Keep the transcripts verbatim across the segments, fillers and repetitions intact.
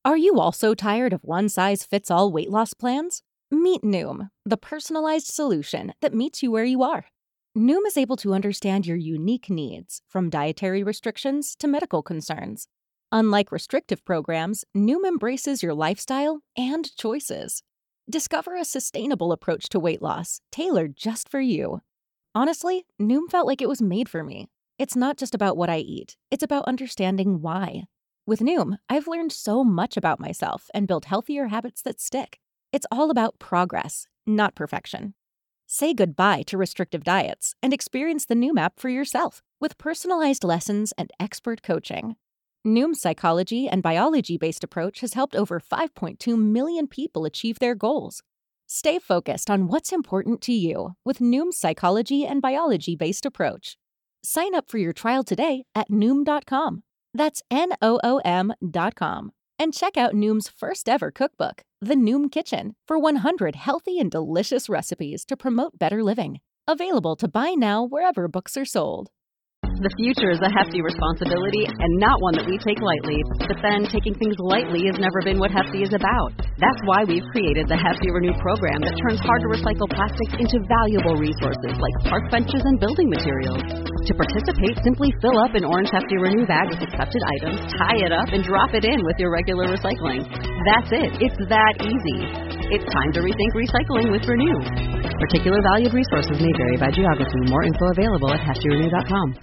Are you also tired of one-size-fits-all weight loss plans? Meet Noom, the personalized solution that meets you where you are. Noom is able to understand your unique needs, from dietary restrictions to medical concerns. Unlike restrictive programs, Noom embraces your lifestyle and choices. Discover a sustainable approach to weight loss, tailored just for you. Honestly, Noom felt like it was made for me. It's not just about what I eat, it's about understanding why. With Noom, I've learned so much about myself and built healthier habits that stick. It's all about progress, not perfection. Say goodbye to restrictive diets and experience the Noom app for yourself with personalized lessons and expert coaching. Noom's psychology and biology-based approach has helped over five point two million people achieve their goals. Stay focused on what's important to you with Noom's psychology and biology-based approach. Sign up for your trial today at Noom dot com. That's N O O M dot com. And check out Noom's first ever cookbook, The Noom Kitchen, for one hundred healthy and delicious recipes to promote better living. Available to buy now wherever books are sold. The future is a hefty responsibility and not one that we take lightly. But then, taking things lightly has never been what Hefty is about. That's why we've created the Hefty Renew program that turns hard-to-recycle plastics into valuable resources like park benches and building materials. To participate, simply fill up an orange Hefty Renew bag with accepted items, tie it up, and drop it in with your regular recycling. That's it. It's that easy. It's time to rethink recycling with Renew. Particular valued resources may vary by geography. More info available at hefty renew dot com.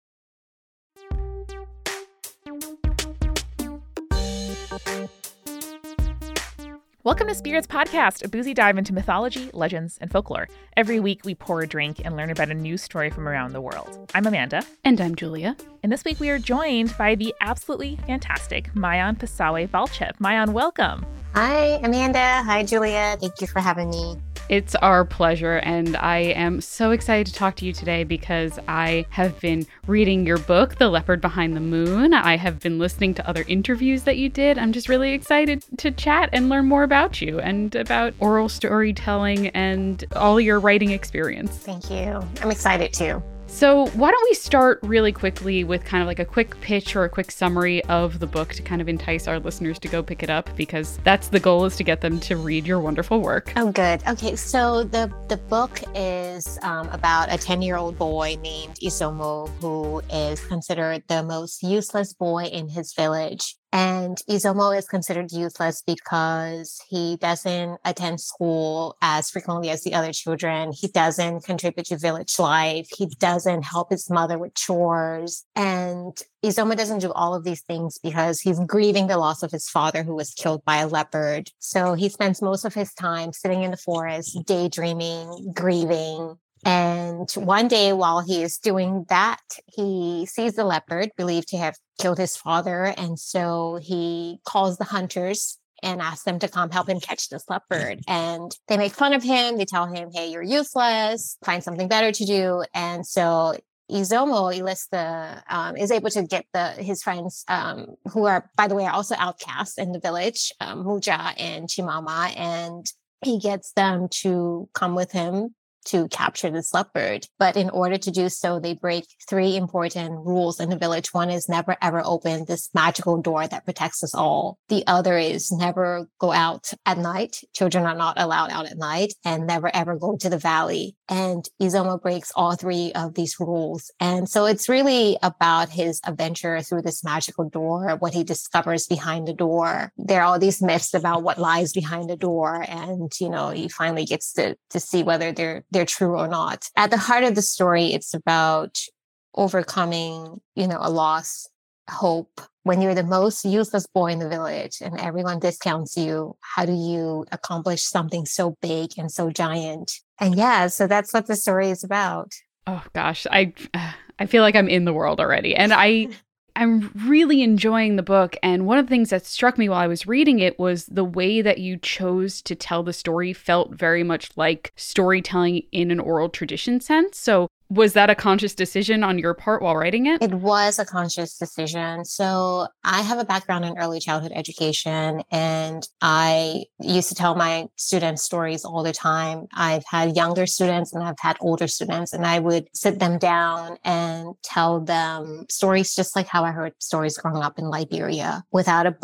Welcome to Spirits Podcast, a boozy dive into mythology, legends, and folklore. Every week, we pour a drink and learn about a new story from around the world. I'm Amanda. And I'm Julia. And this week, we are joined by the absolutely fantastic Maayan Pasawe-Balcev. Maayan, welcome. Hi, Amanda. Hi, Julia. Thank you for having me. It's our pleasure, and I am so excited to talk to you today because I have been reading your book, The Leopard Behind the Moon. I have been listening to other interviews that you did. I'm just really excited to chat and learn more about you and about oral storytelling and all your writing experience. Thank you. I'm excited too. So why don't we start really quickly with kind of like a quick pitch or a quick summary of the book to kind of entice our listeners to go pick it up, because that's the goal, is to get them to read your wonderful work. Oh, good. Okay, so the, the book is um, about a ten-year-old boy named Izumo, who is considered the most useless boy in his village. And Izumo is considered useless because he doesn't attend school as frequently as the other children. He doesn't contribute to village life. He doesn't help his mother with chores. And Izumo doesn't do all of these things because he's grieving the loss of his father, who was killed by a leopard. So he spends most of his time sitting in the forest, daydreaming, grieving. And one day while he is doing that, he sees the leopard, believed to have killed his father. And so he calls the hunters and asks them to come help him catch this leopard. And they make fun of him. They tell him, hey, you're useless. Find something better to do. And so Izumo Ilista um, is able to get the his friends, um, who are, by the way, are also outcasts in the village, um, Muja and Chimama. And he gets them to come with him to capture this leopard. But in order to do so, they break three important rules in the village. One is never, ever open this magical door that protects us all. The other is never go out at night. Children are not allowed out at night, and never, ever go to the valley. And Izumo breaks all three of these rules. And so it's really about his adventure through this magical door, what he discovers behind the door. There are all these myths about what lies behind the door. And, you know, he finally gets to, to see whether they're they're true or not. At the heart of the story, it's about overcoming, you know, a loss, hope. When you're the most useless boy in the village and everyone discounts you, how do you accomplish something so big and so giant? And yeah, so that's what the story is about. Oh gosh, I I feel like I'm in the world already. And I I'm really enjoying the book. And one of the things that struck me while I was reading it was the way that you chose to tell the story felt very much like storytelling in an oral tradition sense. So was that a conscious decision on your part while writing it? It was a conscious decision. So I have a background in early childhood education, and I used to tell my students stories all the time. I've had younger students and I've had older students, and I would sit them down and tell them stories just like how I heard stories growing up in Liberia, without a book,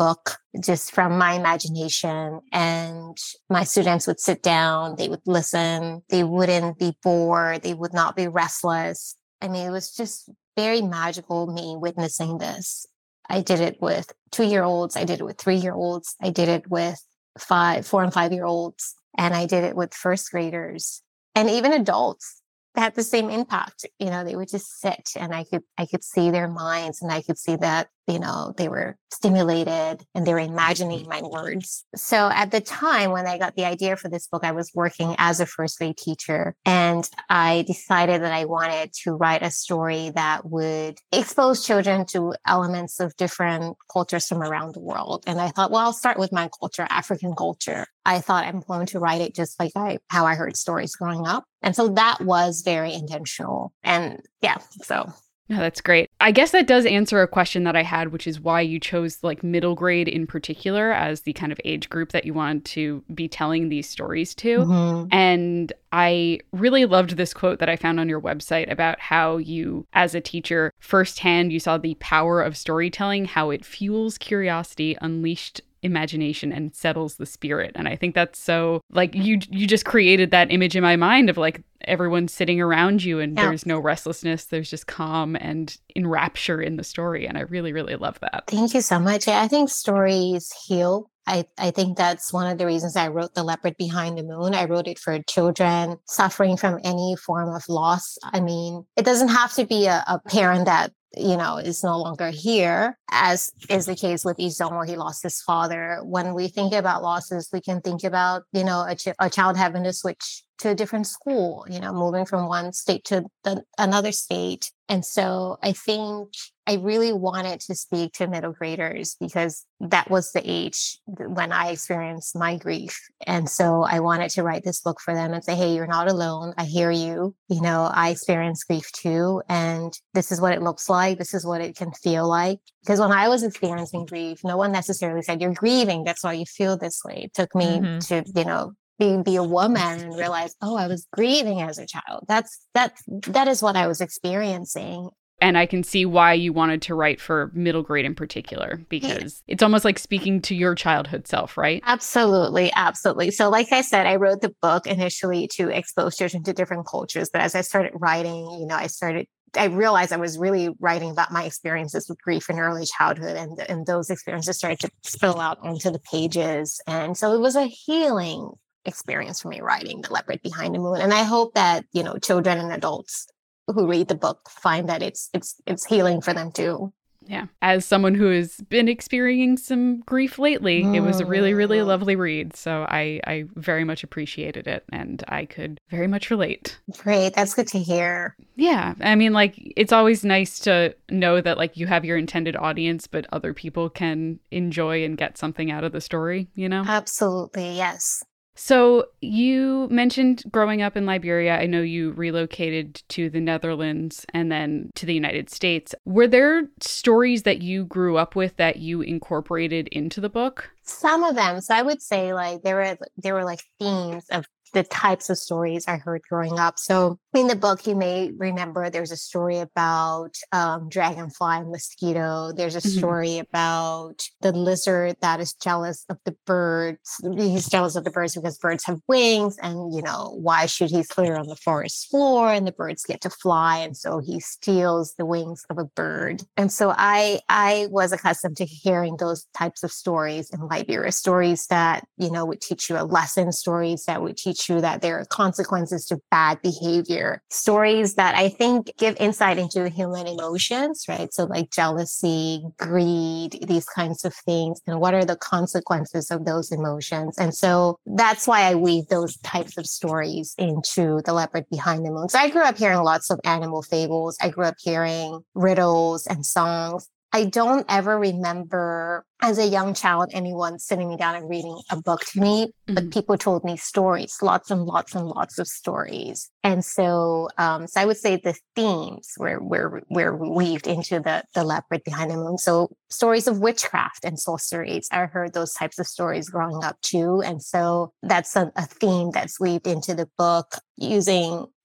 just from my imagination. And my students would sit down, they would listen, they wouldn't be bored, they would not be restless. I mean, it was just very magical, me witnessing this. I did it with two-year-olds, I did it with three-year-olds, I did it with five, four and five-year-olds, and I did it with first graders and even adults. Had the same impact. You know, they would just sit and I could, I could see their minds and I could see that, you know, they were stimulated and they were imagining my words. So at the time when I got the idea for this book, I was working as a first grade teacher and I decided that I wanted to write a story that would expose children to elements of different cultures from around the world. And I thought, well, I'll start with my culture, African culture. I thought I'm going to write it just like I, how I heard stories growing up. And so that was very intentional. And yeah, so. No, that's great. I guess that does answer a question that I had, which is why you chose like middle grade in particular as the kind of age group that you wanted to be telling these stories to. Mm-hmm. And I really loved this quote that I found on your website about how you, as a teacher, firsthand, you saw the power of storytelling, how it fuels curiosity, unleashed imagination, and settles the spirit. And I think that's so, like, you you just created that image in my mind of like everyone sitting around you and yeah. there's no restlessness, there's just calm and enrapture in the story. And I really, really love that. Thank you so much. I think stories heal. I, I think that's one of the reasons I wrote The Leopard Behind the Moon. I wrote it for children suffering from any form of loss. I mean, it doesn't have to be a, a parent that, you know, is no longer here, as is the case with Isomo. He lost his father. When we think about losses, we can think about, you know, a, ch- a child having to switch to a different school, you know, moving from one state to the, another state. And so I think I really wanted to speak to middle graders because that was the age when I experienced my grief. And so I wanted to write this book for them and say, hey, you're not alone. I hear you. You know, I experienced grief too. And this is what it looks like. This is what it can feel like. Because when I was experiencing grief, no one necessarily said, you're grieving. That's why you feel this way. It took me mm-hmm. to, you know, Be, be a woman and realize, oh, I was grieving as a child. That's that that is what I was experiencing. And I can see why you wanted to write for middle grade in particular, because yeah. it's almost like speaking to your childhood self, right? Absolutely, absolutely. So like I said, I wrote the book initially to expose children to different cultures. But as I started writing, you know, I started I realized I was really writing about my experiences with grief in early childhood, and, and those experiences started to spill out onto the pages. And so it was a healing experience for me writing The Leopard Behind the Moon. And I hope that, you know, children and adults who read the book find that it's it's it's healing for them too. Yeah. As someone who has been experiencing some grief lately, mm. it was a really, really lovely read. So I, I very much appreciated it and I could very much relate. Great. That's good to hear. Yeah. I mean, like, it's always nice to know that, like, you have your intended audience, but other people can enjoy and get something out of the story, you know? Absolutely. Yes. So you mentioned growing up in Liberia. I know you relocated to the Netherlands and then to the United States. Were there stories that you grew up with that you incorporated into the book? Some of them. So I would say like there were there were like themes of the types of stories I heard growing up. So in the book, you may remember there's a story about um, dragonfly and mosquito. There's a story mm-hmm. about the lizard that is jealous of the birds. He's jealous of the birds because birds have wings. And, you know, why should he clear on the forest floor and the birds get to fly? And so he steals the wings of a bird. And so I, I was accustomed to hearing those types of stories in Liberia, stories that, you know, would teach you a lesson, stories that would teach you that there are consequences to bad behavior, stories that I think give insight into human emotions, right? So like jealousy, greed, these kinds of things, and what are the consequences of those emotions? And so that's why I weave those types of stories into The Leopard Behind the Moon. So I grew up hearing lots of animal fables. I grew up hearing riddles and songs. I don't ever remember as a young child anyone sitting me down and reading a book to me, mm-hmm. but people told me stories, lots and lots and lots of stories. And so, um, so I would say the themes were were were weaved into the the Leopard Behind the Moon. So stories of witchcraft and sorceries. I heard those types of stories growing up too, and so that's a, a theme that's weaved into the book, using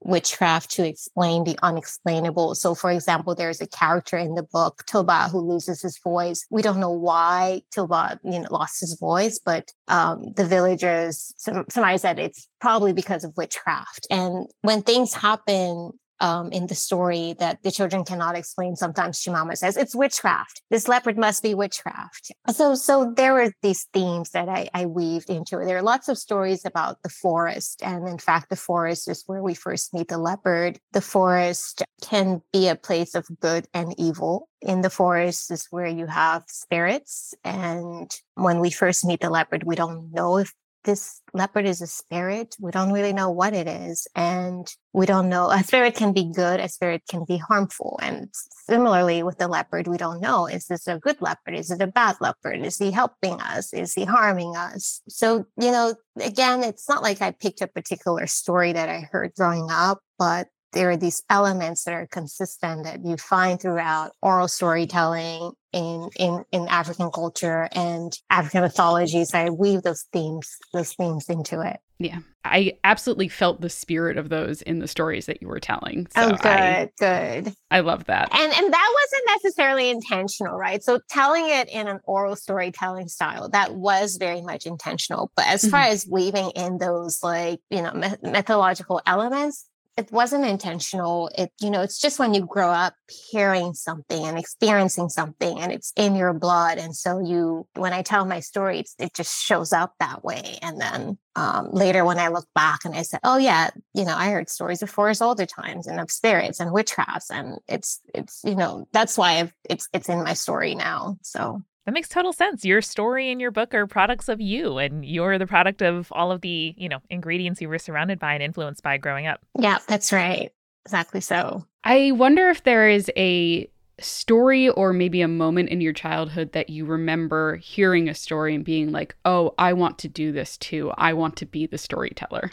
witchcraft to explain the unexplainable. So, for example, there's a character in the book, Toba, who loses his voice. We don't know why Toba, you know, lost his voice, but um, the villagers, some, somebody said it's probably because of witchcraft. And when things happen Um, in the story that the children cannot explain, sometimes Shimama says, it's witchcraft. This leopard must be witchcraft. So so there were these themes that I, I weaved into it. There are lots of stories about the forest. And in fact, the forest is where we first meet the leopard. The forest can be a place of good and evil. In the forest is where you have spirits. And when we first meet the leopard, we don't know if this leopard is a spirit. We don't really know what it is. And we don't know, a spirit can be good, a spirit can be harmful. And similarly with the leopard, we don't know, is this a good leopard? Is it a bad leopard? Is he helping us? Is he harming us? So, you know, again, it's not like I picked a particular story that I heard growing up, but there are these elements that are consistent that you find throughout oral storytelling in, in, in African culture and African mythologies. I weave those themes, those themes into it. Yeah. I absolutely felt the spirit of those in the stories that you were telling. So oh, good, I, good. I love that. And and that wasn't necessarily intentional, right? So telling it in an oral storytelling style, that was very much intentional. But as far mm-hmm. as weaving in those, like, you know, myth- mythological elements, it wasn't intentional. It, you know, it's just when you grow up hearing something and experiencing something and it's in your blood. And so you, when I tell my story, it's, it just shows up that way. And then um, later when I look back and I said, oh yeah, you know, I heard stories of forest older times and of spirits and witchcrafts. And it's, it's, you know, that's why I've, it's, it's in my story now. So. That makes total sense. Your story and your book are products of you, and you're the product of all of the, you know, ingredients you were surrounded by and influenced by growing up. Yeah, that's right. Exactly so. I wonder if there is a story or maybe a moment in your childhood that you remember hearing a story and being like, oh, I want to do this too. I want to be the storyteller.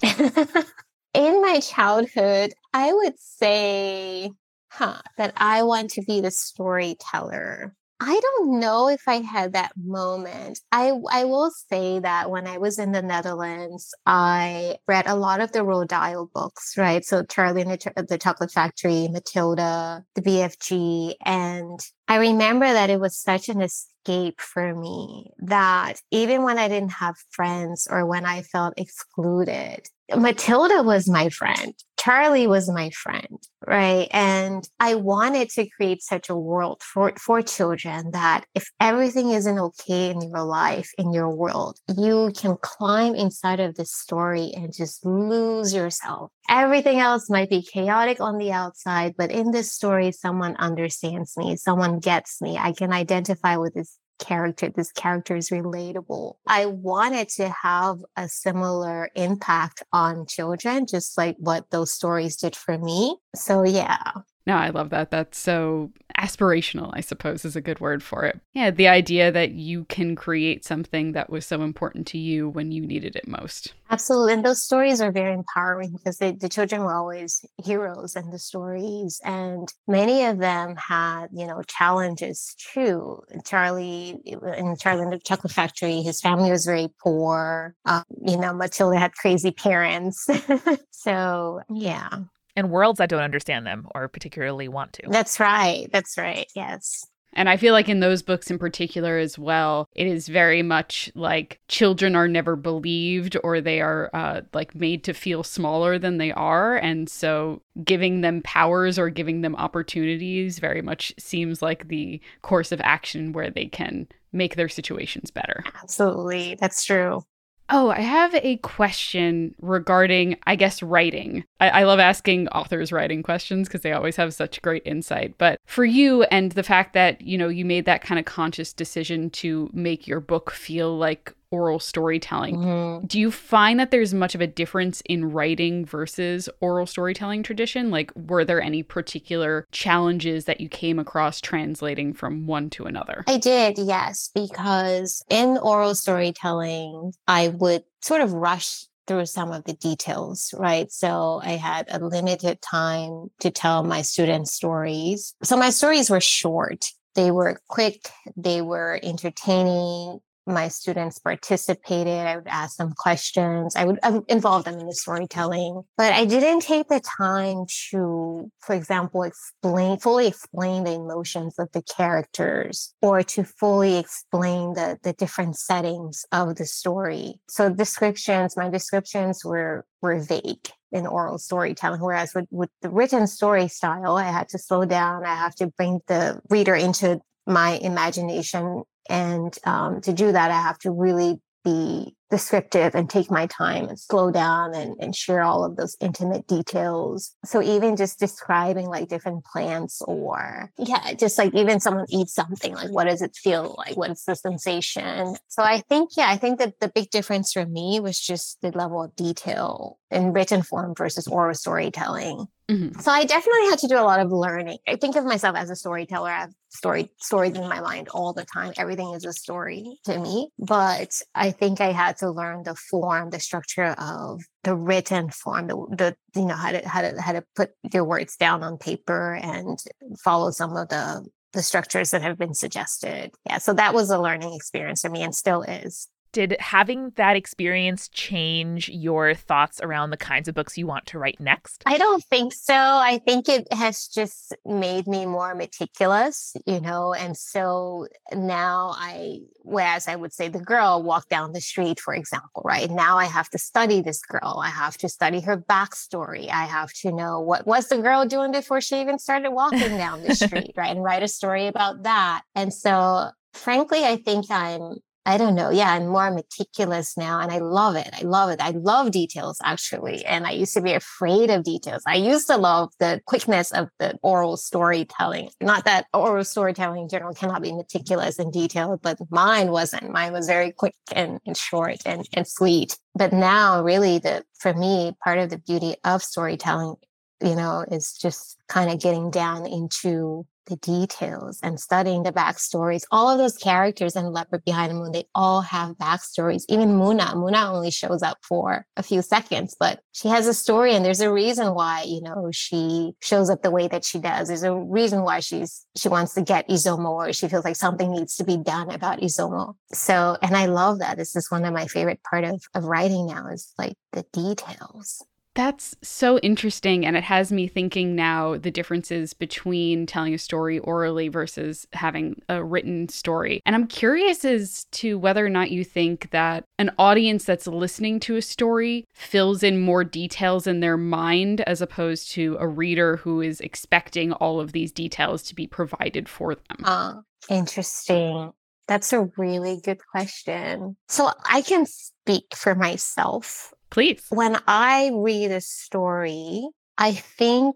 In my childhood, I would say, huh, that I want to be the storyteller. I don't know if I had that moment. I I will say that when I was in the Netherlands, I read a lot of the Roald Dahl books, right? So Charlie and the, the Chocolate Factory, Matilda, the B F G. And I remember that it was such an escape for me that even when I didn't have friends or when I felt excluded, Matilda was my friend. Charlie was my friend, right? And I wanted to create such a world for, for children that if everything isn't okay in your life, in your world, you can climb inside of this story and just lose yourself. Everything else might be chaotic on the outside, but in this story, someone understands me, someone gets me. I can identify with this character. This character is relatable. I wanted to have a similar impact on children, just like what those stories did for me. So yeah. No, I love that. That's so aspirational, I suppose, is a good word for it. Yeah, the idea that you can create something that was so important to you when you needed it most. Absolutely. And those stories are very empowering because they, the children were always heroes in the stories. And many of them had, you know, challenges too. Charlie, in Charlie and the Chocolate Factory, his family was very poor. Um, you know, Matilda had crazy parents. So, yeah. And worlds that don't understand them or particularly want to. That's right. That's right. Yes. And I feel like in those books in particular as well, it is very much like children are never believed or they are uh, like made to feel smaller than they are. And so giving them powers or giving them opportunities very much seems like the course of action where they can make their situations better. Absolutely. That's true. Oh, I have a question regarding, I guess, writing. I, I love asking authors writing questions because they always have such great insight. But for you and the fact that, you know, you made that kind of conscious decision to make your book feel like oral storytelling, mm-hmm. do you find that there's much of a difference in writing versus oral storytelling tradition? Like, were there any particular challenges that you came across translating from one to another? I did, yes, because in oral storytelling, I would sort of rush through some of the details, right? So I had a limited time to tell my students stories. So my stories were short. They were quick. They were entertaining. my students participated. I would ask them questions. I would I would involve them in the storytelling. But I didn't take the time to, for example, explain, fully explain the emotions of the characters or to fully explain the, the different settings of the story. So descriptions, my descriptions were, were vague in oral storytelling, whereas with, with the written story style, I had to slow down. I have to bring the reader into my imagination. And um, to do that, I have to really be descriptive and take my time and slow down and, and share all of those intimate details. So even just describing like different plants or, yeah, just like even someone eats something, like what does it feel like? What is the sensation? So I think, yeah, I think that the big difference for me was just the level of detail in written form versus oral storytelling. Mm-hmm. So I definitely had to do a lot of learning. I think of myself as a storyteller. I have story stories in my mind all the time. Everything is a story to me. But I think I had to learn the form, the structure of the written form, the, the you know, how to how to how to put your words down on paper and follow some of the the structures that have been suggested. Yeah. So that was a learning experience for me and still is. Did having that experience change your thoughts around the kinds of books you want to write next? I don't think so. I think it has just made me more meticulous, you know, and so now I, whereas I would say the girl walked down the street, for example, right? Now I have to study this girl. I have to study her backstory. I have to know what was the girl doing before she even started walking down the street, right? And write a story about that. And so frankly, I think I'm I don't know. Yeah, I'm more meticulous now and I love it. I love it. I love details actually. And I used to be afraid of details. I used to love the quickness of the oral storytelling. Not that oral storytelling in general cannot be meticulous and detailed, but mine wasn't. Mine was very quick and, and short and, and sweet. But now really the, for me, part of the beauty of storytelling, you know, is just kind of getting down into the details and studying the backstories. All of those characters in Leopard Behind the Moon, they all have backstories. Even Muna, Muna only shows up for a few seconds, but she has a story and there's a reason why, you know, she shows up the way that she does. There's a reason why she's, she wants to get Izumo or she feels like something needs to be done about Izumo. So, and I love that. This is one of my favorite part of, of writing now is like the details. That's so interesting. And it has me thinking now the differences between telling a story orally versus having a written story. And I'm curious as to whether or not you think that an audience that's listening to a story fills in more details in their mind as opposed to a reader who is expecting all of these details to be provided for them. Uh, interesting. That's a really good question. So I can speak for myself. Please. When I read a story, I think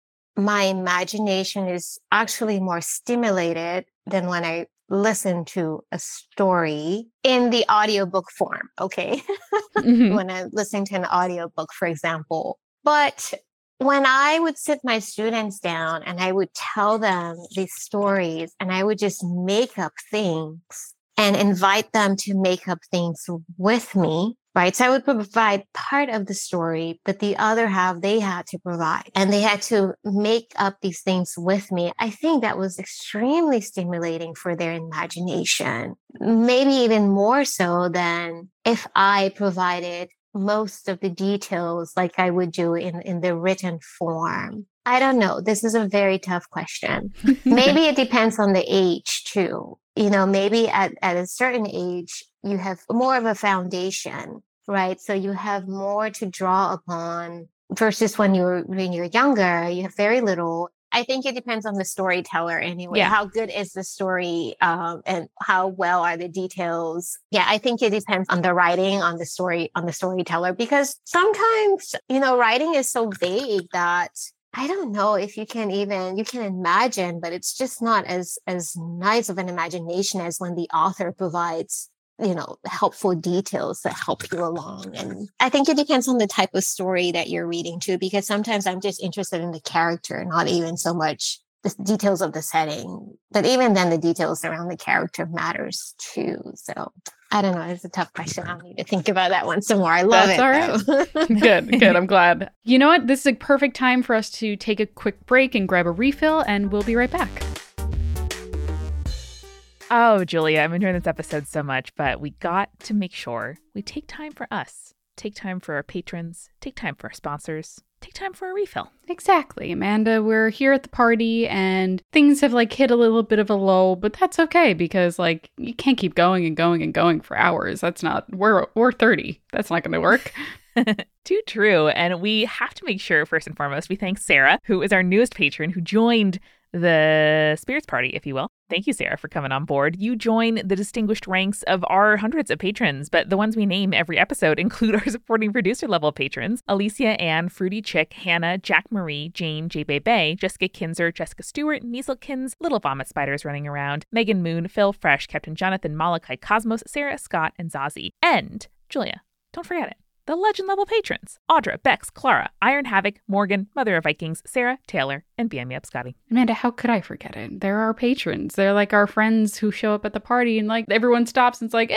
my imagination is actually more stimulated than when I listen to a story in the audiobook form, okay? Mm-hmm. When I'm listening to an audiobook, for example. But when I would sit my students down and I would tell them these stories and I would just make up things and invite them to make up things with me, right? So I would provide part of the story, but the other half they had to provide. And they had to make up these things with me. I think that was extremely stimulating for their imagination. Maybe even more so than if I provided most of the details like I would do in, in the written form. I don't know. This is a very tough question. Maybe it depends on the age too. You know, maybe at, at a certain age, you have more of a foundation, right? So you have more to draw upon versus when you're, when you're younger, you have very little. I think it depends on the storyteller anyway. Yeah. How good is the story um, and how well are the details? Yeah, I think it depends on the writing, on the story, on the storyteller, because sometimes, you know, writing is so vague that I don't know if you can even, you can imagine, but it's just not as, as nice of an imagination as when the author provides, you know, helpful details that help you along. And I think it depends on the type of story that you're reading too, because sometimes I'm just interested in the character, not even so much the details of the setting. But even then the details around the character matters too. So I don't know. It's a tough question. I'll need to think about that one some more. I love That's it. All right. Good, good. I'm glad. You know what? This is a perfect time for us to take a quick break and grab a refill, and we'll be right back. Oh, Julia, I'm enjoying this episode so much, but we got to make sure we take time for us, take time for our patrons, take time for our sponsors, take time for a refill. Exactly, Amanda. We're here at the party and things have like hit a little bit of a lull, but that's okay because like you can't keep going and going and going for hours. That's not, we're, we're thirty. That's not going to work. Too true. And we have to make sure, first and foremost, we thank Sarah, who is our newest patron, who joined the Spirits Party, if you will. Thank you, Sarah, for coming on board. You join the distinguished ranks of our hundreds of patrons, but the ones we name every episode include our supporting producer level patrons: Alicia, Ann, Fruity Chick, Hannah, Jack Marie, Jane, J. Bay Bay, Jessica Kinzer, Jessica Stewart, Knieselkins, Little Vomit Spiders Running Around, Megan Moon, Phil Fresh, Captain Jonathan, Malachi Cosmos, Sarah, Scott, and Zazie. And, Julia, don't forget it, the legend level patrons: Audra, Bex, Clara, Iron Havoc, Morgan, Mother of Vikings, Sarah, Taylor, and B M Me Up Scotty. Amanda, how could I forget it? They're our patrons. They're like our friends who show up at the party and like everyone stops and it's like,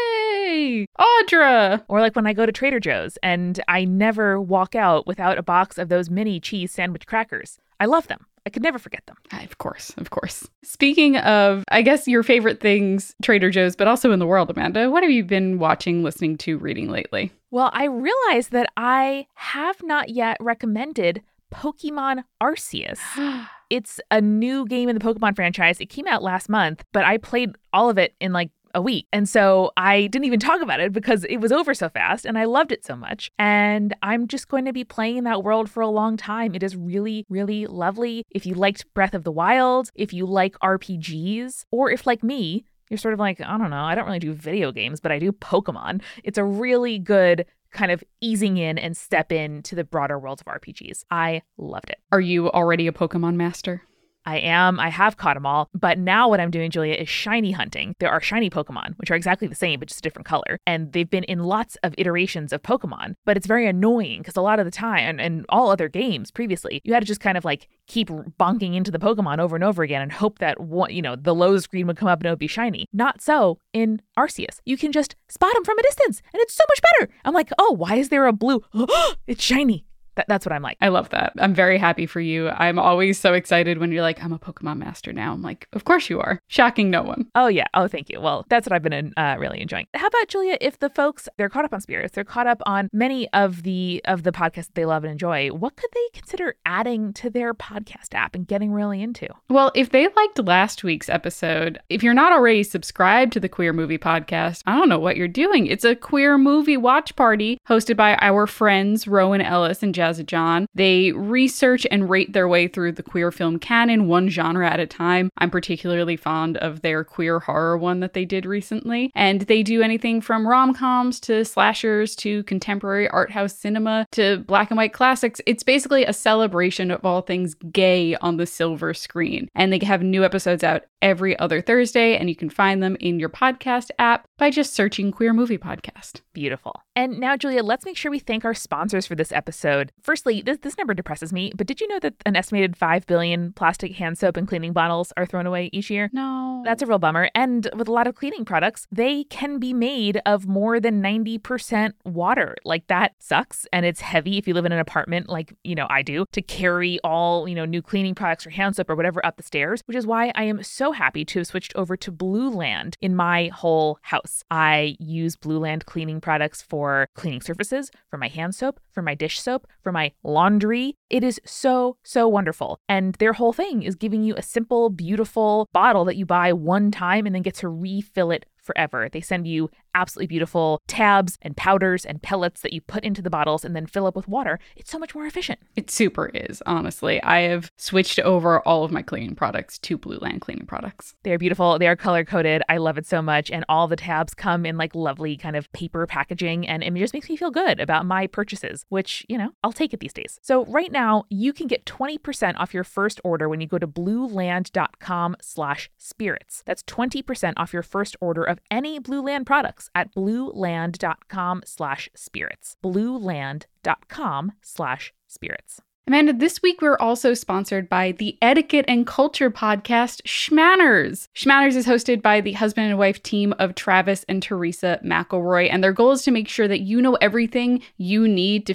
hey, Audra. Or like when I go to Trader Joe's and I never walk out without a box of those mini cheese sandwich crackers. I love them. I could never forget them. Of course, of course. Speaking of, I guess, your favorite things, Trader Joe's, but also in the world, Amanda, what have you been watching, listening to, reading lately? Well, I realized that I have not yet recommended Pokemon Arceus. It's a new game in the Pokemon franchise. It came out last month, but I played all of it in like a week. And so I didn't even talk about it because it was over so fast and I loved it so much. And I'm just going to be playing in that world for a long time. It is really, really lovely. If you liked Breath of the Wild, if you like R P Gs, or if like me, you're sort of like, I don't know, I don't really do video games, but I do Pokemon. It's a really good kind of easing in and step into the broader worlds of R P Gs. I loved it. Are you already a Pokemon master? I am. I have caught them all. But now what I'm doing, Julia, is shiny hunting. There are shiny Pokemon, which are exactly the same, but just a different color. And they've been in lots of iterations of Pokemon. But it's very annoying because a lot of the time, and, and all other games previously, you had to just kind of like keep bonking into the Pokemon over and over again and hope that, one, you know, the low screen would come up and it would be shiny. Not so in Arceus. You can just spot them from a distance and it's so much better. I'm like, oh, why is there a blue? It's shiny. That, that's what I'm like. I love that. I'm very happy for you. I'm always so excited when you're like, I'm a Pokemon master now. I'm like, of course you are. Shocking no one. Oh, yeah. Oh, thank you. Well, that's what I've been uh, really enjoying. How about, Julia, if the folks, they're caught up on Spirits, they're caught up on many of the of the podcasts that they love and enjoy, what could they consider adding to their podcast app and getting really into? Well, if they liked last week's episode, if you're not already subscribed to the Queer Movie Podcast, I don't know what you're doing. It's a queer movie watch party hosted by our friends Rowan Ellis and Jazza John. They research and rate their way through the queer film canon, one genre at a time. I'm particularly fond of their queer horror one that they did recently. And they do anything from rom-coms to slashers to contemporary art house cinema to black and white classics. It's basically a celebration of all things gay on the silver screen. And they have new episodes out every other Thursday, and you can find them in your podcast app by just searching Queer Movie Podcast. Beautiful. And now, Julia, let's make sure we thank our sponsors for this episode. Firstly, this, this number depresses me, but did you know that an estimated five billion plastic hand soap and cleaning bottles are thrown away each year? No. That's a real bummer. And with a lot of cleaning products, they can be made of more than ninety percent water. Like, that sucks. And it's heavy if you live in an apartment like, you know, I do, to carry all, you know, new cleaning products or hand soap or whatever up the stairs, which is why I am so happy to have switched over to Blue Land in my whole house. I use Blue Land cleaning products for cleaning surfaces, for my hand soap, for my dish soap, for my laundry. It is so, so wonderful. And their whole thing is giving you a simple, beautiful bottle that you buy one time and then get to refill it forever. They send you absolutely beautiful tabs and powders and pellets that you put into the bottles and then fill up with water. It's so much more efficient. It super is, honestly. I have switched over all of my cleaning products to Blue Land cleaning products. They're beautiful. They are color coded. I love it so much. And all the tabs come in like lovely kind of paper packaging. And it just makes me feel good about my purchases, which, you know, I'll take it these days. So right now you can get twenty percent off your first order when you go to blueland.com slash spirits. That's twenty percent off your first order of any Blue Land products at blueland.com slash spirits. blueland.com slash spirits. Amanda, this week we're also sponsored by the Etiquette and Culture podcast, Schmanners. Schmanners is hosted by the husband and wife team of Travis and Teresa McElroy, and their goal is to make sure that you know everything you need to feel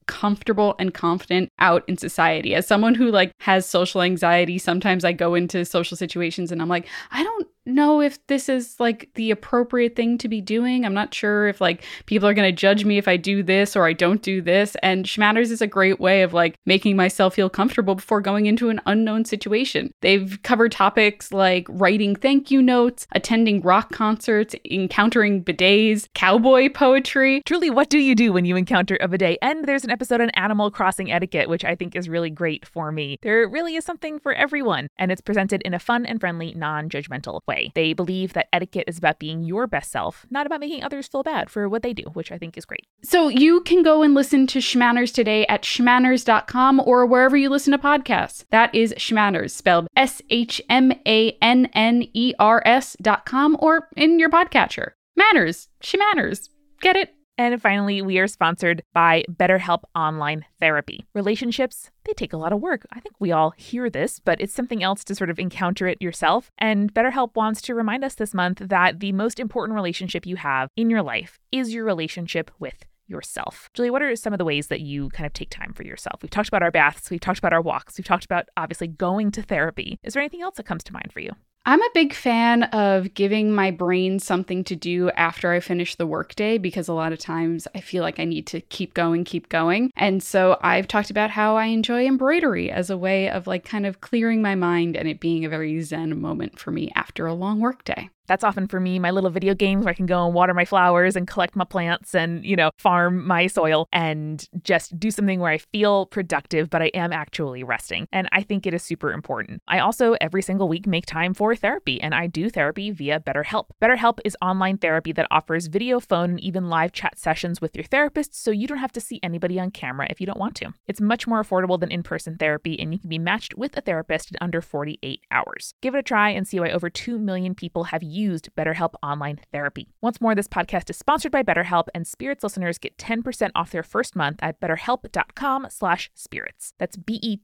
comfortable and confident out in society. As someone who like has social anxiety, sometimes I go into social situations and I'm like, I don't know if this is like the appropriate thing to be doing. I'm not sure if like people are going to judge me if I do this or I don't do this. And Schmatters is a great way of like making myself feel comfortable before going into an unknown situation. They've covered topics like writing thank you notes, attending rock concerts, encountering bidets, cowboy poetry. Truly, what do you do when you encounter a bidet? And there's an episode on animal crossing etiquette, which I think is really great for me. There really is something for everyone, and it's presented in a fun and friendly, non-judgmental way. They believe that etiquette is about being your best self, not about making others feel bad for what they do, which I think is great. So you can go and listen to Schmanners today at schmanners dot com or wherever you listen to podcasts. That is Schmanners, spelled S H M A N N E R S dot com or in your podcatcher. Manners, Schmanners. Get it? And finally, we are sponsored by BetterHelp Online Therapy. Relationships, they take a lot of work. I think we all hear this, but it's something else to sort of encounter it yourself. And BetterHelp wants to remind us this month that the most important relationship you have in your life is your relationship with yourself. Julie, what are some of the ways that you kind of take time for yourself? We've talked about our baths, we've talked about our walks, we've talked about obviously going to therapy. Is there anything else that comes to mind for you? I'm a big fan of giving my brain something to do after I finish the workday because a lot of times I feel like I need to keep going, keep going. And so I've talked about how I enjoy embroidery as a way of like kind of clearing my mind and it being a very zen moment for me after a long workday. That's often for me, my little video games where I can go and water my flowers and collect my plants and, you know, farm my soil and just do something where I feel productive, but I am actually resting. And I think it is super important. I also every single week make time for therapy, and I do therapy via BetterHelp. BetterHelp is online therapy that offers video, phone, and even live chat sessions with your therapist, so you don't have to see anybody on camera if you don't want to. It's much more affordable than in-person therapy, and you can be matched with a therapist in under forty-eight hours. Give it a try and see why over two million people have used BetterHelp Online Therapy. Once more, this podcast is sponsored by BetterHelp, and Spirits listeners get ten percent off their first month at betterhelp.com slash spirits. That's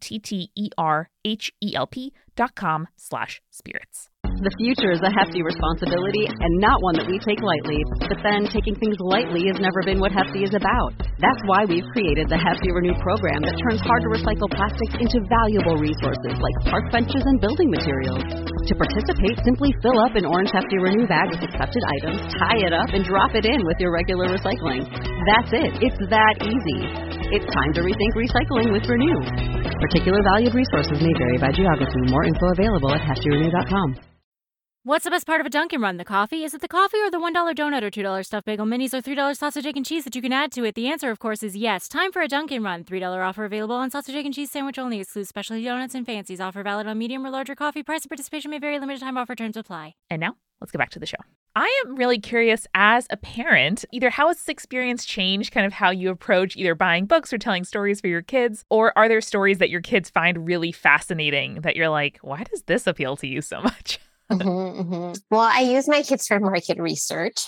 B-E-T-T-E-R-H-E-L-P dot com slash spirits. The future is a hefty responsibility and not one that we take lightly. But then taking things lightly has never been what Hefty is about. That's why we've created the Hefty Renew program that turns hard-to-recycle plastics into valuable resources like park benches and building materials. To participate, simply fill up an orange Hefty Renew bag with accepted items, tie it up, and drop it in with your regular recycling. That's it. It's that easy. It's time to rethink recycling with Renew. Particular valued resources may vary by geography. More info available at hefty renew dot com. What's the best part of a Dunkin' Run? The coffee? Is it the coffee or the one dollar donut or two dollar stuffed bagel minis or three dollar sausage, egg, and cheese that you can add to it? The answer, of course, is yes. Time for a Dunkin' Run. three dollar offer available on sausage, egg, and cheese sandwich only. Excludes specialty donuts and fancies. Offer valid on medium or larger coffee. Price and participation may vary. Limited time offer. Terms apply. And now, let's get back to the show. I am really curious as a parent, either how has this experience changed kind of how you approach either buying books or telling stories for your kids, or are there stories that your kids find really fascinating that you're like, why does this appeal to you so much? Mm-hmm, mm-hmm. Well, I use my kids for market research.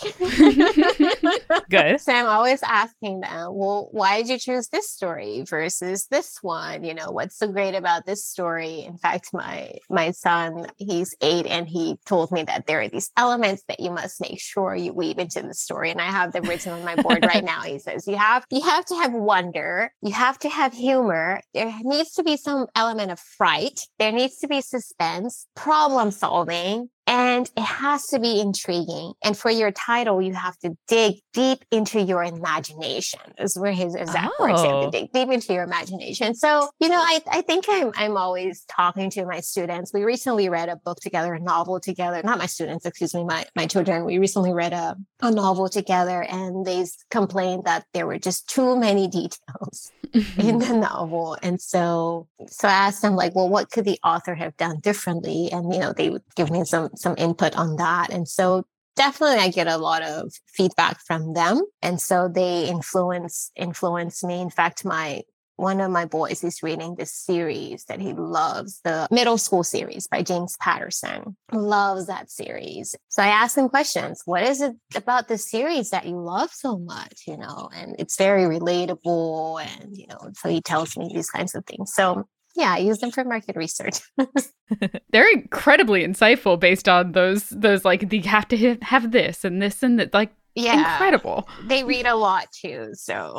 Good. So I'm always asking them, well, why did you choose this story versus this one? You know, what's so great about this story? In fact, my my son, he's eight, and he told me that there are these elements that you must make sure you weave into the story. And I have them written on my board right now. He says, you have you have to have wonder, you have to have humor, there needs to be some element of fright, there needs to be suspense, problem solving. And it has to be intriguing. And for your title, you have to dig deep into your imagination. Is where his exact oh. words are, to dig deep into your imagination. So, you know, I, I think I'm I'm always talking to my students. We recently read a book together, a novel together. Not my students, excuse me, my, my children. We recently read a, a novel together, and they complained that there were just too many details in the novel. And so, so I asked them, like, well, what could the author have done differently? And, you know, they would give me some some input on that. And so definitely I get a lot of feedback from them. And so they influence influence me. In fact, my one of my boys is reading this series that he loves, the middle school series by James Patterson. Loves that series. So I asked him questions. What is it about the series that you love so much? You know, and it's very relatable. And, you know, so he tells me these kinds of things. So yeah, I use them for market research. They're incredibly insightful based on those, those like, you have to have this and this and that, like, yeah. Incredible. They read a lot too, so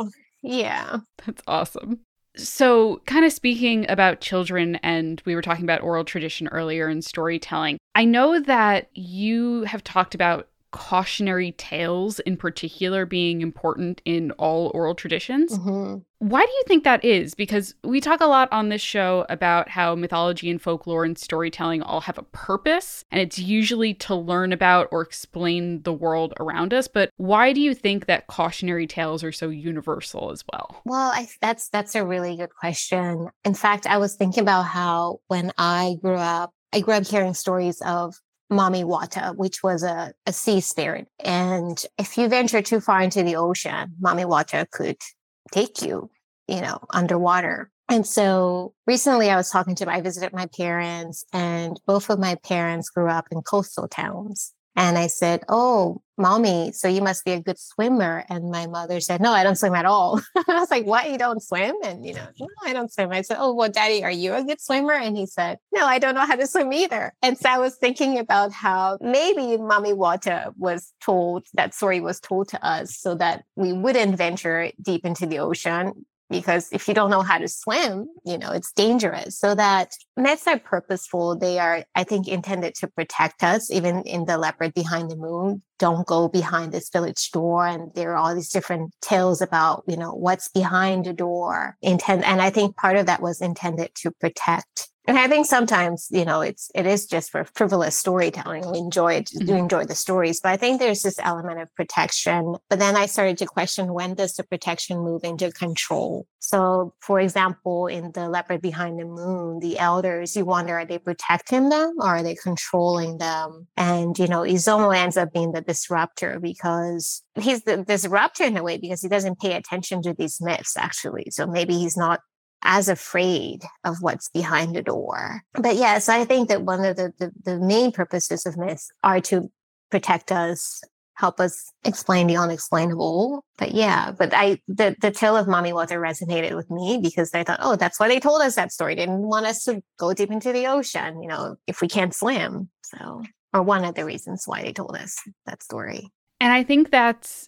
Yeah. That's awesome. So, kind of speaking about children, and we were talking about oral tradition earlier and storytelling, I know that you have talked about cautionary tales in particular being important in all oral traditions. Mm-hmm. Why do you think that is? Because we talk a lot on this show about how mythology and folklore and storytelling all have a purpose, and it's usually to learn about or explain the world around us. But why do you think that cautionary tales are so universal as well? Well, I, that's that's a really good question. In fact, I was thinking about how when I grew up, I grew up hearing stories of Mami Wata, which was a, a sea spirit. And if you venture too far into the ocean, Mami Wata could take you, you know, underwater. And so recently I was talking to, I visited my parents, and both of my parents grew up in coastal towns. And I said, oh, Mommy, so you must be a good swimmer. And my mother said, no, I don't swim at all. I was like, what? You don't swim? And, you know, no, I don't swim. I said, oh, well, Daddy, are you a good swimmer? And he said, no, I don't know how to swim either. And so I was thinking about how maybe Mami Wata was told, that story was told to us so that we wouldn't venture deep into the ocean. Because if you don't know how to swim, you know, it's dangerous. So that myths are purposeful. They are, I think, intended to protect us. Even in The Leopard Behind the Moon, don't go behind this village door. And there are all these different tales about, you know, what's behind the door. Intent, and I think part of that was intended to protect. And I think sometimes, you know, it's, it is just for frivolous storytelling. We enjoy it, do enjoy the stories, but I think there's this element of protection. But then I started to question, when does the protection move into control? So, for example, in The Leopard Behind the Moon, the elders, you wonder, are they protecting them or are they controlling them? And, you know, Izumo ends up being the disruptor because he's the disruptor in a way because he doesn't pay attention to these myths, actually. So maybe he's not as afraid of what's behind the door. But yes, I think that one of the, the, the main purposes of myths are to protect us, help us explain the unexplainable. But yeah, but I the, the tale of Mami Wata resonated with me because I thought, oh, that's why they told us that story. They didn't want us to go deep into the ocean, you know, if we can't swim. So, or one of the reasons why they told us that story. And I think that's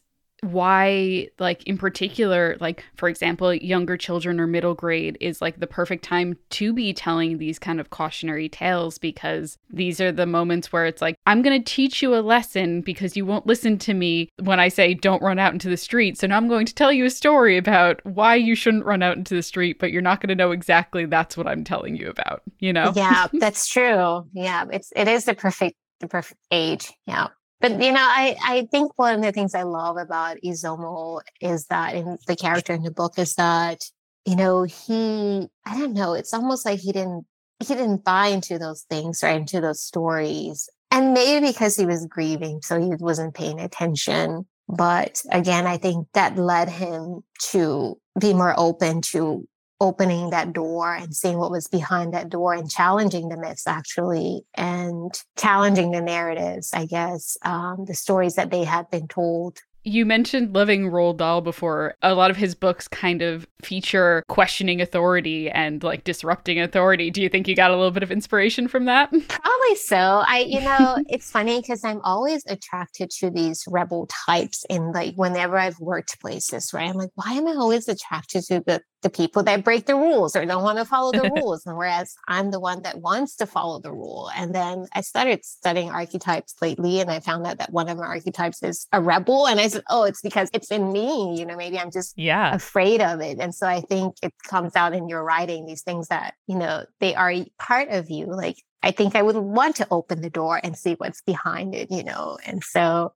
why, like, in particular, like, for example, younger children or middle grade is like the perfect time to be telling these kind of cautionary tales, because these are the moments where it's like, I'm going to teach you a lesson because you won't listen to me when I say don't run out into the street. So now I'm going to tell you a story about why you shouldn't run out into the street, but you're not going to know exactly that's what I'm telling you about, you know? Yeah, that's true. Yeah, it's it is the perfect the perfect age. Yeah. But, you know, I, I think one of the things I love about Izumo is that, in the character in the book, is that, you know, he, I don't know, it's almost like he didn't, he didn't buy into those things or into those stories. And maybe because he was grieving, so he wasn't paying attention. But again, I think that led him to be more open to opening that door and seeing what was behind that door and challenging the myths, actually, and challenging the narratives, I guess, um, the stories that they had been told. You mentioned loving Roald Dahl before. A lot of his books kind of feature questioning authority and like disrupting authority. Do you think you got a little bit of inspiration from that? Probably so. I, you know, it's funny because I'm always attracted to these rebel types in, like, whenever I've worked places, right? I'm like, why am I always attracted to the, the people that break the rules or don't want to follow the rules? And whereas I'm the one that wants to follow the rule. And then I started studying archetypes lately, and I found out that one of my archetypes is a rebel. And I said, oh, it's because it's in me. You know, maybe I'm just yeah. afraid of it. And so I think it comes out in your writing, these things that, you know, they are part of you. Like, I think I would want to open the door and see what's behind it, you know? And so.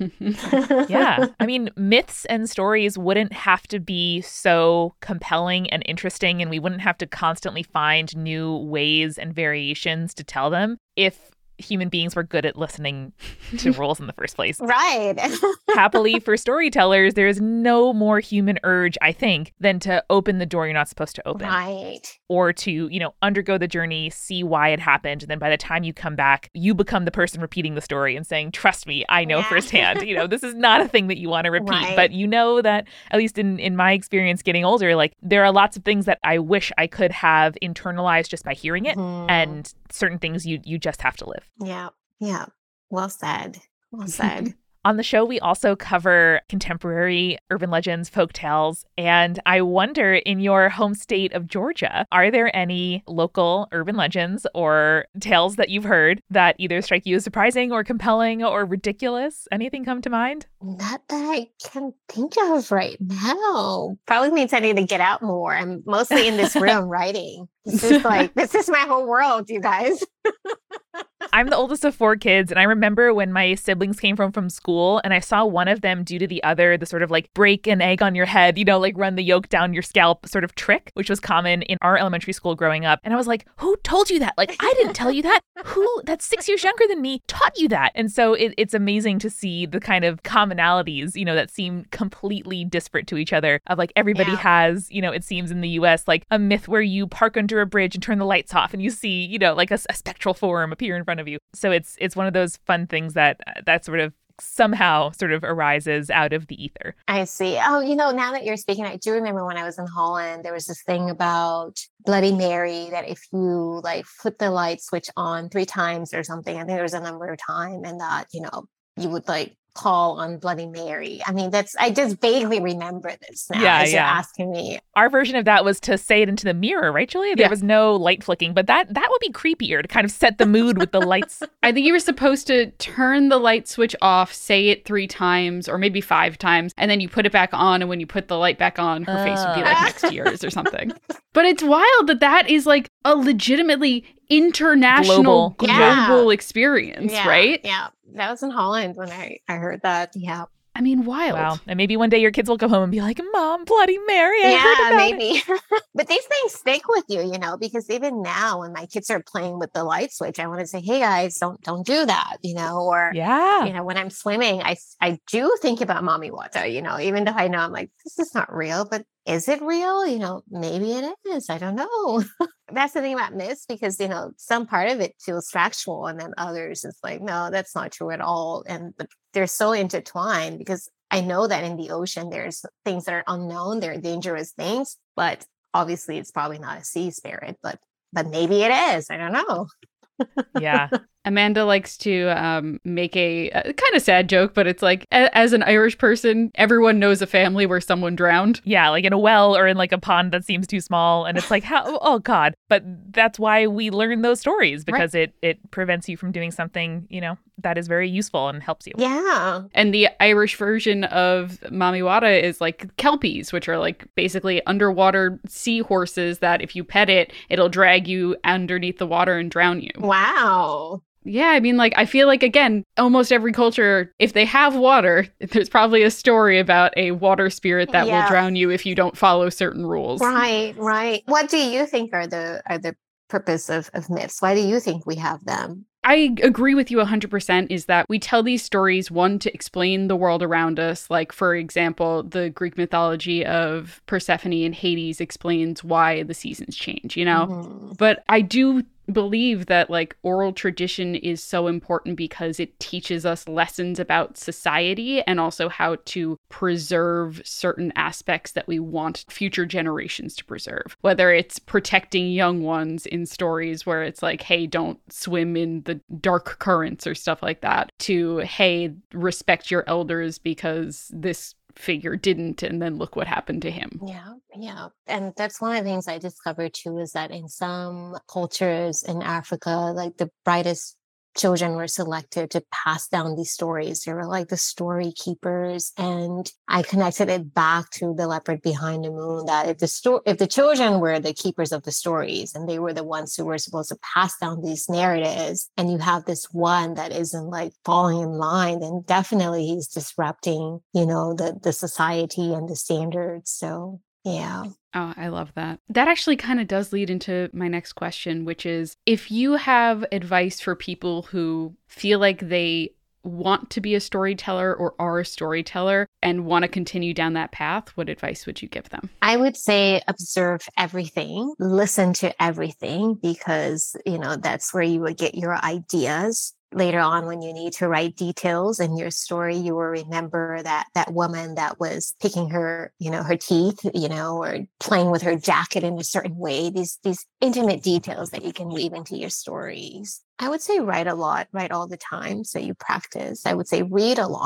Yeah. I mean, myths and stories wouldn't have to be so compelling and interesting, and we wouldn't have to constantly find new ways and variations to tell them if human beings were good at listening to rules in the first place. Right. Happily for storytellers, there is no more human urge, I think, than to open the door you're not supposed to open. Right. Or to, you know, undergo the journey, see why it happened. And then by the time you come back, you become the person repeating the story and saying, trust me, I know yeah. firsthand. You know, this is not a thing that you want to repeat. Right. But you know that, at least in, in my experience getting older, like, there are lots of things that I wish I could have internalized just by hearing it. Mm. And certain things you you just have to live. Yeah. Yeah. Well said. Well said. On the show, we also cover contemporary urban legends, folk tales, and I wonder, in your home state of Georgia, are there any local urban legends or tales that you've heard that either strike you as surprising or compelling or ridiculous? Anything come to mind? Not that I can think of right now. Probably means I need to get out more. I'm mostly in this room writing. This is like, this is my whole world, you guys. I'm the oldest of four kids, and I remember when my siblings came home from school and I saw one of them do to the other the sort of like break an egg on your head, you know, like run the yolk down your scalp sort of trick, which was common in our elementary school growing up. And I was like, who told you that? Like, I didn't tell you that. Who that's six years younger than me taught you that? And so it, it's amazing to see the kind of commonalities, you know, that seem completely disparate to each other of like everybody Yeah. has, you know, it seems in the U S, like a myth where you park under a bridge and turn the lights off and you see, you know, like a, a spectral form appear in front of you. So it's it's one of those fun things that that sort of somehow sort of arises out of the ether. I see. Oh, you know, now that you're speaking, I do remember when I was in Holland, there was this thing about Bloody Mary that if you like flip the light switch on three times or something, I think there was a number of time, and that, you know, you would like call on Bloody Mary. I mean, that's, I just vaguely remember this now Yeah, as you're yeah. asking me. Our version of that was to say it into the mirror, right, Julia? There Yeah. was no light flicking, but that that would be creepier to kind of set the mood with the lights. I think you were supposed to turn the light switch off, say it three times or maybe five times, and then you put it back on. And when you put the light back on, her face would be like Uh. next to yours or something. But it's wild that that is like a legitimately international, Global. global, Yeah. experience, Yeah, right? Yeah. That was in Holland when I, I heard that. Yeah. I mean, wild. Wow. And maybe one day your kids will come home and be like, Mom, Bloody Mary, I heard Yeah, about it." maybe. But these things stick with you, you know, because even now when my kids are playing with the light switch, I want to say, hey guys, don't don't do that, you know, or Yeah. you know, when I'm swimming, I I do think about mommy water, you know, even though I know I'm like, this is not real, but is it real? You know, maybe it is. I don't know. That's the thing about myths, because, you know, some part of it feels factual and then others is like, no, that's not true at all. And the, they're so intertwined, because I know that in the ocean, there's things that are unknown. They're dangerous things, but obviously it's probably not a sea spirit, but, but maybe it is. I don't know. Yeah. Amanda likes to um, make a, a kind of sad joke, but it's like, a, as an Irish person, everyone knows a family where someone drowned. Yeah, like in a well or in like a pond that seems too small. And it's like, how, oh God. But that's why we learn those stories, because it, it prevents you from doing something, you know, that is very useful and helps you. Yeah. And the Irish version of Mami Wata is like kelpies, which are like basically underwater seahorses that if you pet it, it'll drag you underneath the water and drown you. Wow. Yeah, I mean, like, I feel like, again, almost every culture, if they have water, there's probably a story about a water spirit that Yeah. will drown you if you don't follow certain rules. Right, right. What do you think are the are the purpose of, of myths? Why do you think we have them? I agree with you one hundred percent is that we tell these stories, one, to explain the world around us. Like, for example, the Greek mythology of Persephone and Hades explains why the seasons change, you know? Mhm. But I do believe that like oral tradition is so important because it teaches us lessons about society and also how to preserve certain aspects that we want future generations to preserve. Whether it's protecting young ones in stories where it's like, hey, don't swim in the dark currents or stuff like that, to, hey, respect your elders because this figure didn't, and then look what happened to him. Yeah, yeah. And that's one of the things I discovered too, is that in some cultures in Africa, like the brightest children were selected to pass down these stories. They were like the story keepers. And I connected it back to the leopard behind the moon, that if the sto- if the children were the keepers of the stories and they were the ones who were supposed to pass down these narratives, and you have this one that isn't like falling in line, then definitely he's disrupting, you know, the the society and the standards. So yeah. Oh, I love that. That actually kind of does lead into my next question, which is if you have advice for people who feel like they want to be a storyteller or are a storyteller and want to continue down that path, what advice would you give them? I would say observe everything, listen to everything, because, you know, that's where you would get your ideas. Later on, when you need to write details in your story, you will remember that that woman that was picking her, you know, her teeth, you know, or playing with her jacket in a certain way. These these intimate details that you can weave into your stories. I would say write a lot, write all the time, so you practice. I would say read a lot.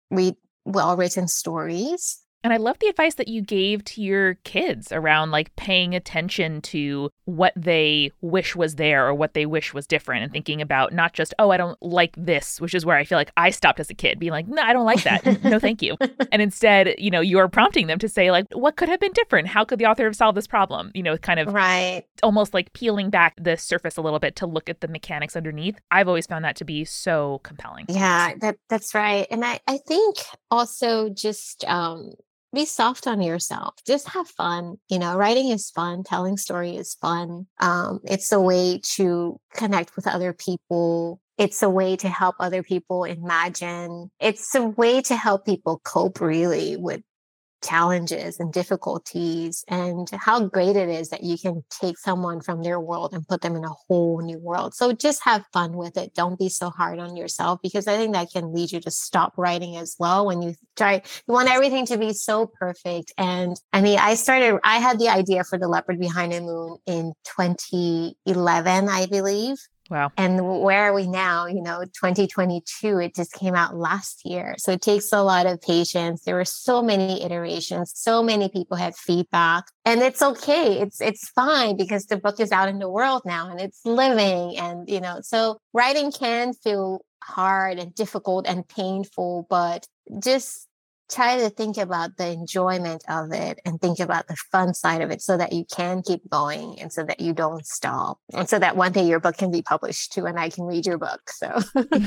read well-written stories. And I love the advice that you gave to your kids around like paying attention to what they wish was there or what they wish was different, and thinking about not just, oh, I don't like this, which is where I feel like I stopped as a kid, being like, no, I don't like that. No, thank you. And instead, you know, you're prompting them to say like, what could have been different? How could the author have solved this problem? You know, kind of right. almost like peeling back the surface a little bit to look at the mechanics underneath. I've always found that to be so compelling. Yeah, that that's right. And I, I think also just um, be soft on yourself. Just have fun. You know, writing is fun. Telling story is fun. Um, it's a way to connect with other people. It's a way to help other people imagine. It's a way to help people cope really with challenges and difficulties, and how great it is that you can take someone from their world and put them in a whole new world. So just have fun with it. Don't be so hard on yourself, because I think that can lead you to stop writing as well. When you try, you want everything to be so perfect. And I mean, I started, I had the idea for The Leopard Behind the Moon in twenty eleven, I believe. Wow. And where are we now? You know, twenty twenty-two, it just came out last year. So it takes a lot of patience. There were so many iterations. So many people had feedback, and it's okay. It's, it's fine, because the book is out in the world now and it's living. And, you know, so writing can feel hard and difficult and painful, but just try to think about the enjoyment of it and think about the fun side of it, so that you can keep going and so that you don't stop, and so that one day your book can be published too and I can read your book. So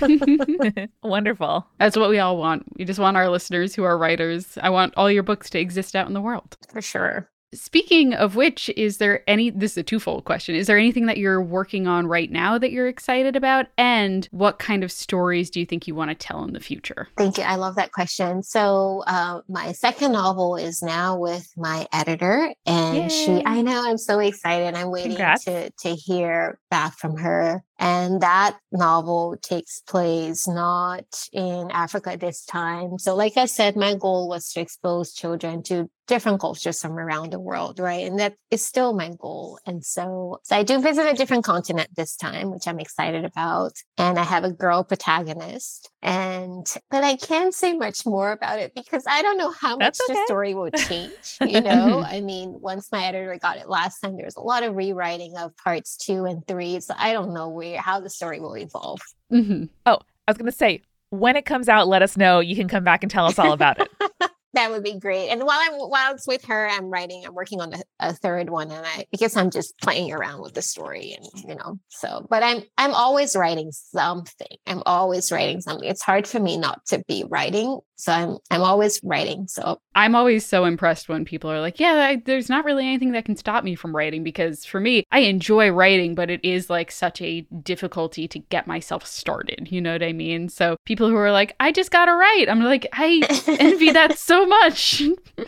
wonderful. That's what we all want. We just want our listeners who are writers. I want all your books to exist out in the world. For sure. Speaking of which, is there any, this is a twofold question, is there anything that you're working on right now that you're excited about? And what kind of stories do you think you want to tell in the future? Thank you. I love that question. So uh, my second novel is now with my editor, and Yay. she, I know, I'm so excited. I'm waiting Congrats. to to hear back from her. And that novel takes place not in Africa this time. So like I said, my goal was to expose children to different cultures from around the world, right? And that is still my goal. And so, so I do visit a different continent this time, which I'm excited about. And I have a girl protagonist. And, but I can't say much more about it, because I don't know how much That's okay. the story will change. You know, I mean, once my editor got it last time, there was a lot of rewriting of parts two and three. So I don't know where, how the story will evolve. Mm-hmm. Oh, I was going to say, when it comes out, let us know. You can come back and tell us all about it. That would be great. And while I'm while it's with her, I'm writing. I'm working on a, a third one, and I because I'm just playing around with the story, and you know. So, but I'm I'm always writing something. I'm always writing something. It's hard for me not to be writing, so I'm I'm always writing. So I'm always so impressed when people are like, "Yeah, I, there's not really anything that can stop me from writing," because for me, I enjoy writing, but it is like such a difficulty to get myself started. You know what I mean? So people who are like, "I just gotta write," I'm like, I envy that so much.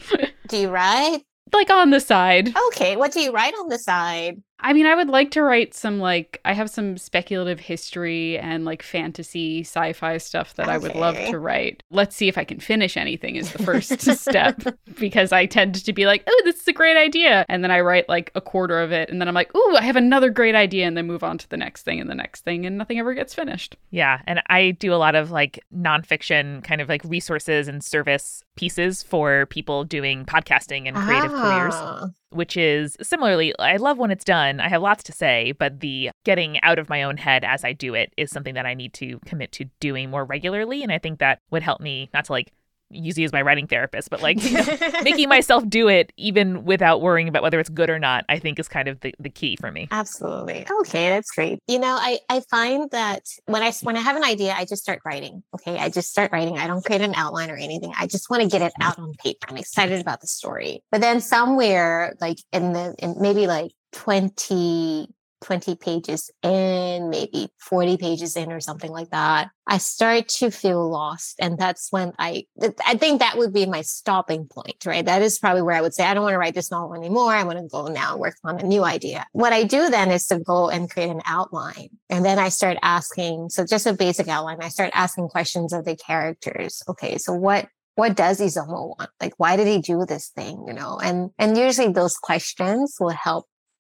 do you write? Like on the side. Okay, what do you write on the side? I mean, I would like to write some, like, I have some speculative history and, like, fantasy, sci-fi stuff that okay. I would love to write. Let's see if I can finish anything is the first step, because I tend to be like, oh, this is a great idea. And then I write, like, a quarter of it. And then I'm like, ooh, I have another great idea. And then move on to the next thing and the next thing. And nothing ever gets finished. Yeah. And I do a lot of, like, nonfiction kind of, like, resources and service pieces for people doing podcasting and creative ah. careers. Which is similarly, I love when it's done. I have lots to say, but the getting out of my own head as I do it is something that I need to commit to doing more regularly. And I think that would help me, not to like use you as my writing therapist, but like you know, making myself do it even without worrying about whether it's good or not, I think is kind of the, the key for me. Absolutely. Okay, that's great. You know, I, I find that when I, when I have an idea, I just start writing. Okay, I just start writing. I don't create an outline or anything. I just want to get it out on paper. I'm excited about the story. But then somewhere like in the, in maybe like twenty, twenty pages in, maybe forty pages in or something like that, I start to feel lost. And that's when I, I think that would be my stopping point, right? That is probably where I would say, I don't want to write this novel anymore. I want to go now and work on a new idea. What I do then is to go and create an outline. And then I start asking, so just a basic outline, I start asking questions of the characters. Okay, so what, what does Izumo want? Like, why did he do this thing? You know, and, and usually those questions will help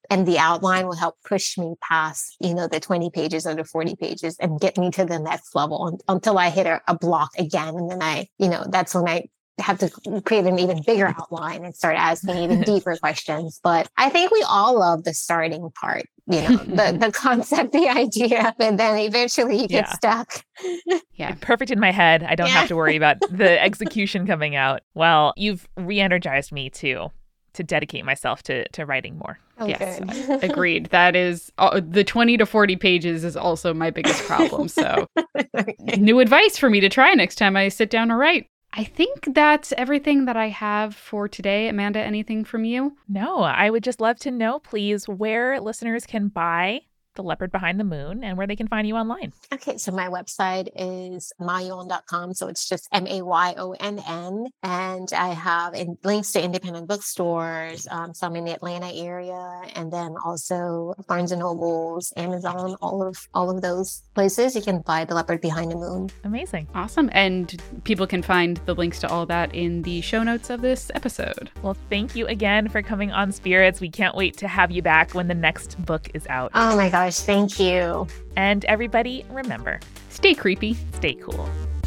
and the outline will help push me past, you know, the twenty pages or the forty pages and get me to the next level un- until I hit a, a block again. And then I, you know, that's when I have to create an even bigger outline and start asking even deeper questions. But I think we all love the starting part, you know, the, the concept, the idea, and then eventually you get Yeah. stuck. Yeah. Perfect in my head. I don't Yeah. have to worry about the execution coming out. Well, you've re-energized me too to dedicate myself to to writing more. Oh, Yes, good. agreed. That is uh, the twenty to forty pages is also my biggest problem. So new advice for me to try next time I sit down to write. I think that's everything that I have for today. Amanda, anything from you? No, I would just love to know, please, where listeners can buy The Leopard Behind the Moon and where they can find you online. Okay, so my website is mayon dot com. So it's just M A Y O N N. And I have in, links to independent bookstores, um, some in the Atlanta area, and then also Barnes and Nobles, Amazon, all of all of those places. You can buy The Leopard Behind the Moon. Amazing. Awesome. And people can find the links to all that in the show notes of this episode. Well, thank you again for coming on Spirits. We can't wait to have you back when the next book is out. Oh my gosh, thank you. And everybody, remember, Stay creepy. stay cool.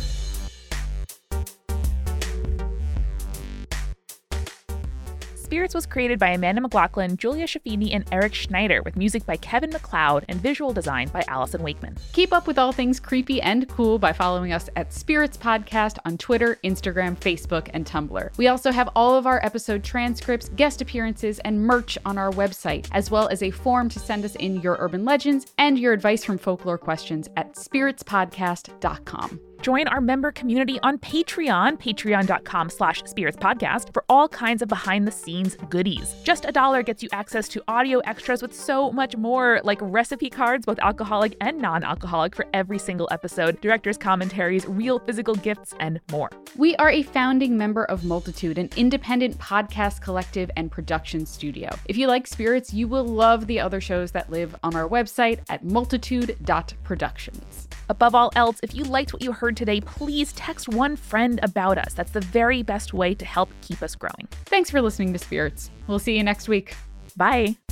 Spirits was created by Amanda McLaughlin, Julia Shafini, and Eric Schneider, with music by Kevin MacLeod and visual design by Allison Wakeman. Keep up with all things creepy and cool by following us at Spirits Podcast on Twitter, Instagram, Facebook, and Tumblr. We also have all of our episode transcripts, guest appearances, and merch on our website, as well as a form to send us in your urban legends and your advice from folklore questions at spirits podcast dot com. Join our member community on Patreon, patreon.com slash spirits podcast, for all kinds of behind-the-scenes goodies. Just a dollar gets you access to audio extras with so much more, like recipe cards, both alcoholic and non-alcoholic, for every single episode, director's commentaries, real physical gifts, and more. We are a founding member of Multitude, an independent podcast collective and production studio. If you like Spirits, you will love the other shows that live on our website at multitude dot productions. Above all else, if you liked what you heard today, please text one friend about us. That's the very best way to help keep us growing. Thanks for listening to Spirits. We'll see you next week. Bye.